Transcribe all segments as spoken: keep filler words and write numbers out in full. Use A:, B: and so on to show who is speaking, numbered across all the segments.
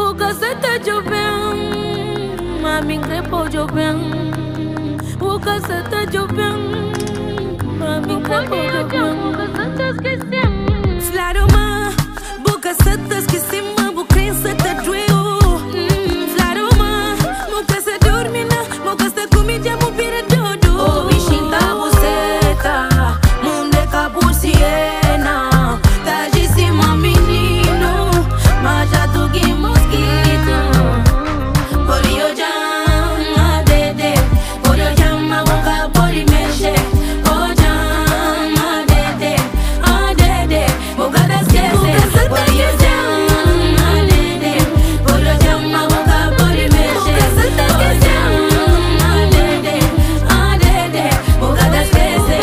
A: Buka seta jobem, mami crepo jobem. Buka seta jobem, mami crepo jobem. Buka seta esquecem. Flaroma, buka seta esquecem, buka seta doeu. Flaroma, buka seta dormina, buka seta comida, mubira dodo. O bichinho tá buceta, mundo é cabuciena. Tá de cima menino, mas já tô que mosquito. Por eu chama dede, por eu chama boca, por eu mexer. Oh chama dede, ah dede, boca da esquece. Por eu chama dede, por eu chama boca, por eu mexer. Oh chama dede, ah dede, boca da esquece.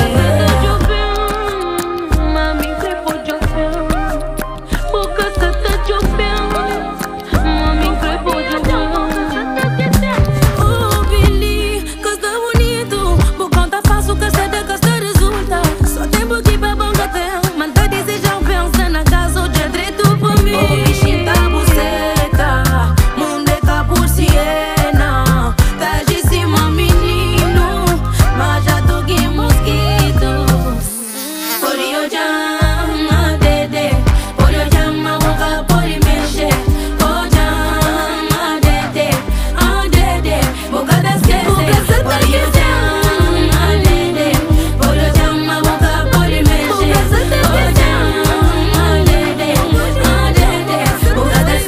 A: Mami crepo jobem, boca seta jobem. Mami crepo jobem. Oh Billy, costa bonito, bocão tá fácil, caceta, casta resulta. Só tem boqui pra banca tem, mas tá desejando pensar na casa ou de direito por mim. O bichinho tá buceta, mundo é capuciena. Tá de cima menino, mas já tô que mosquito. Por eu chama dede, por eu chama boca, por eu mexer. Oh chama dede, ah dede, boca da esquece. Por eu chama dede, por eu chama boca, por eu mexer. Oh chama dede, ah dede, boca da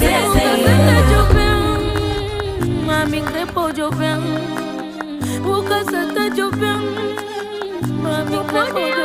A: esquece. Mami crepo jobem, boca seta jobem. Mami crepo